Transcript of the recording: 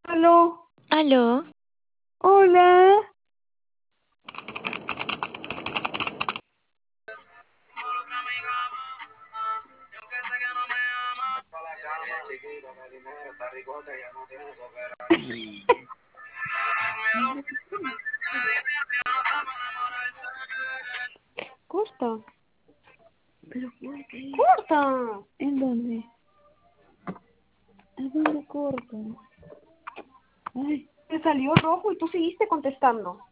Aló, Aló, hola. Corta, ¿pero por qué? corta. ¿En dónde? ¿A dónde corto? Ay, Te salió rojo y tú seguiste contestando.